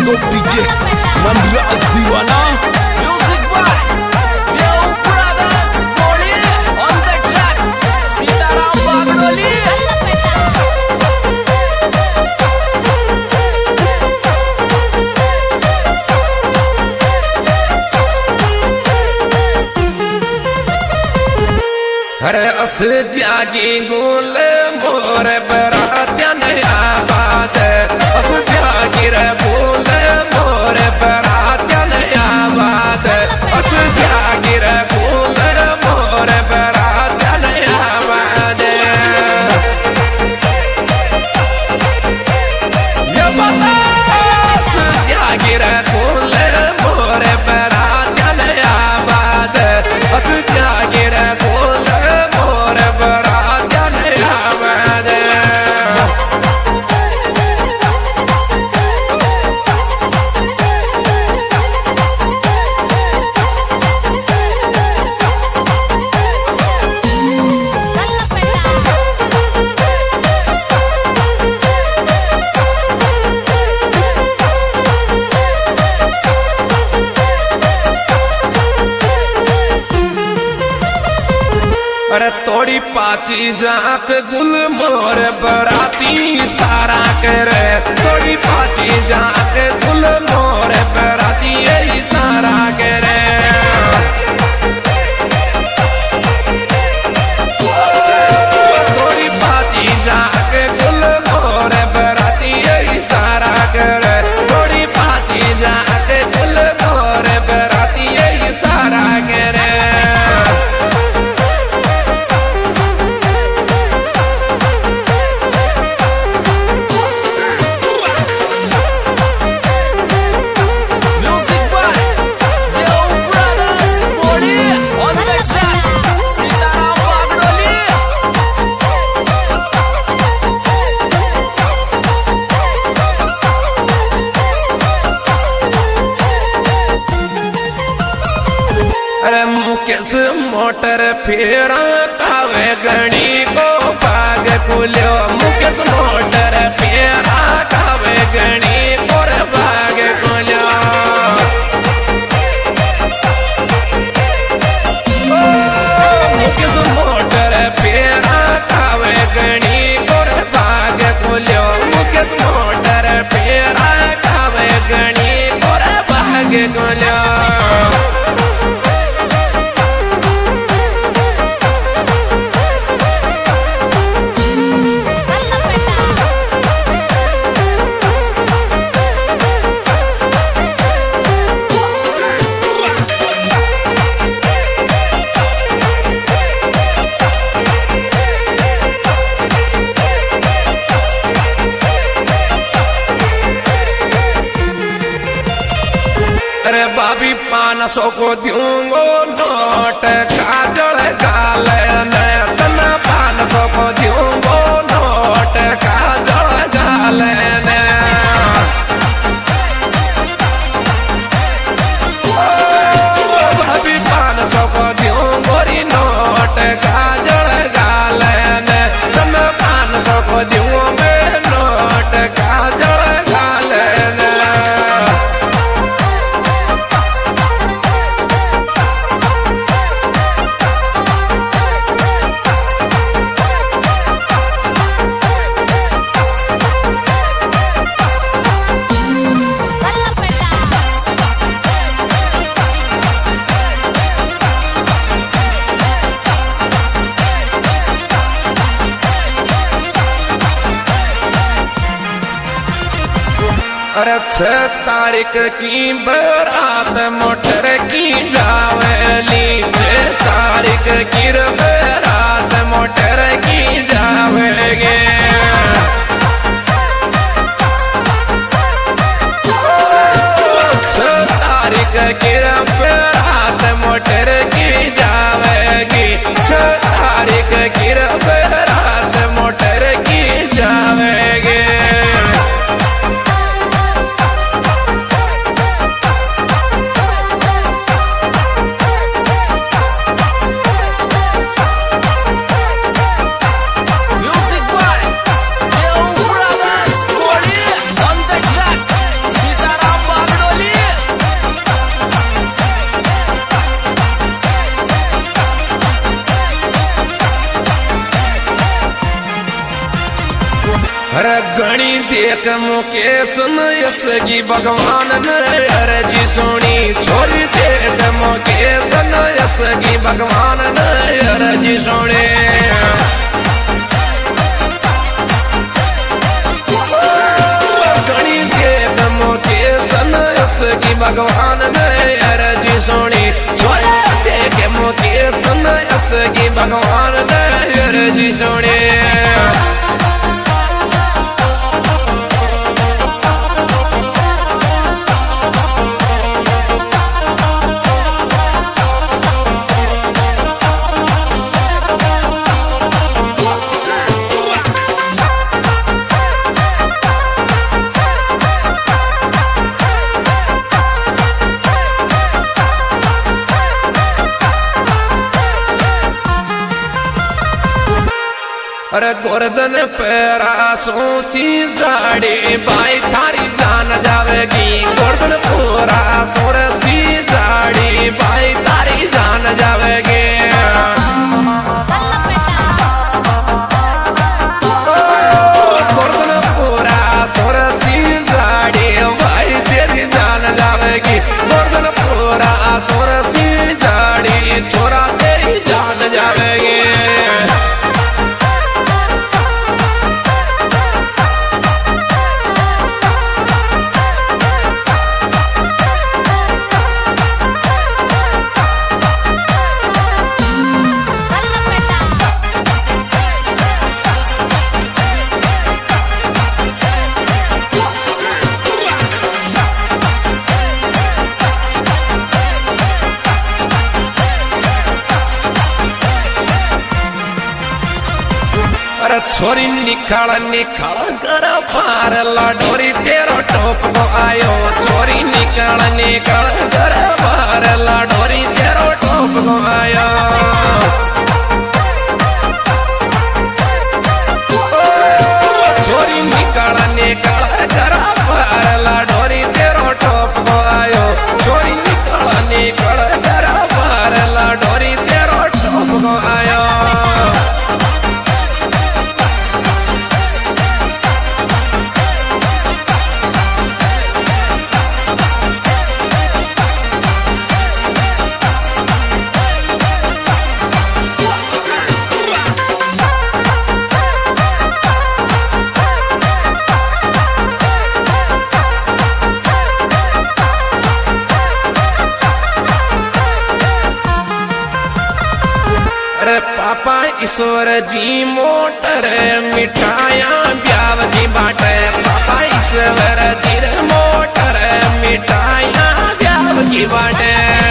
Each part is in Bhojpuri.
लोग डीजे मनराज दीवाना Music by Deo Brothers Boli on the track Sitaram Bagdoli अरे अस जागी गोल मोर बरात्या नया बात अस जागी रे बोल मोर बरात्या नया बात अस जागी रे बोल मोर बरात्या नया बात ये बता अस जागी रे बोल मोर बरात्या नया बात अस जागी रे बोल अरे तोड़ी पाची जाक गुल मोर बराती सारा करे तोड़ी पाची जाक गुल मोर बराती यही सारा करे तोड़ी पाची जाक गुल मोर बराती यही सारा करे तोड़ी पाची जाक गुल मोर बराती यही सारा करे अरे मुकेश मोटर फेरा कावे गणी को बाग कुल्यो मुकेश मोटर फेरा कावे गणी को बाग कुल्यो मुकेश मोटर फेरा कावे गणी को बाग कुल्यो मुकेश मोटर फेरा कावे गणी को बाग कुल्यो अरे बाबी 500 को दूंगो नोट काजल गाल तन 500 को दूंगो नोट काजल गाल भाभी 500 को दूंगो री नोट काजल गाल तन 500 को दूंगो में नोट काजल गाल अरे 6 तारीख की बरात मोटर की जावेली 6 तारीख की बरात मोटर की जावेगे 6 तारीख की बरात मोटर की जावेगी 6 तारीख की बरात मोटर की जावेगी Music by Deo Brothers Boli on the track Sitaram घणी देख मुके सुन यसगी भगवान ने अर्जी सुनी छोरी देख मुके सुन यसगी भगवान ने अर्जी सुनी घणी देख मुके सुन यसगी भगवान ने अर्जी सुनी छोरी देख मुके सुन यसगी भगवान ने अर्जी सुनी अरे गोरदन पैरा सोसी साड़ी बाई थारी जान जावेगी गोरदन पूरा सोरसी साड़ी बाई थारी जान जावेगी गोरदन पूरा सोरसी साड़ी बाई तेरी जान जावेगी गोरदन पूरा सोरसी साड़ी छोरा तेरी जान जावेगी छोरी निकाल निकाल कर पार लाडोरी तेरो टोप को आयो छोरी निकाल निकाल कर पार लाडोरी तेरो टोप को आयो छोरी निकाल निकाल कर पार लाडोरी तेरो टोप को आयो छोरी निकाल निकाल कर पार लाडोरी तेरो टोप को आयो पापा ईश्वर जी मोटर मिठाया ब्याव की बाटे पापा ईश्वर जी मोटर मिठाया ब्याव की बाटे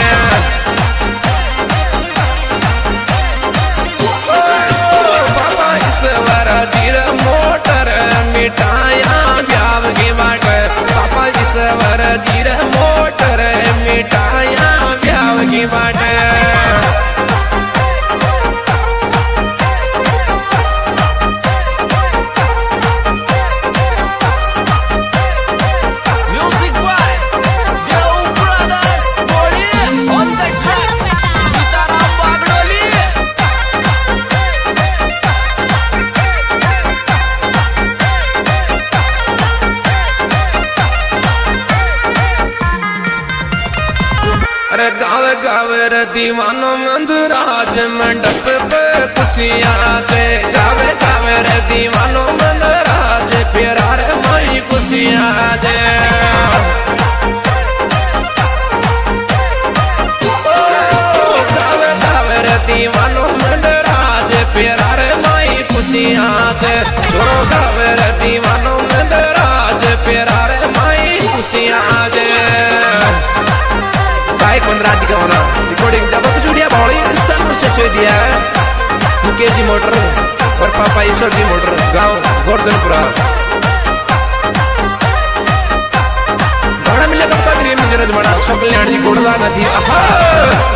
पापा ईश्वर जी मोटर मिठाया ब्याव की बाटे पापा ईश्वर जी मोटर मिठाया ब्याव की बाटे अरे गाँव गाँव रे दीवानो मंदराज मंडप पे खुशियाँ दे गाँव गाँव रे दीवानो मंदराज फेरा रे माई खुशियाँ दे गाँव गाँव रे दीवानो मंदराज फेरा रे माई खुशियाँ दे छोरो गाँव रे दीवानो मंदराज फेरा रे माई खुशियाँ दे राधिका होना रिकॉर्डिंग जब स्टूडियो बड़ी इंस्टॉल दिया केजी मोटर और पापा ईश्वर जी मोटर गांव गोवर्धनपुरा घना मिले कब तक नीरज बड़ा सब कल्याण जी गोड़ला नदी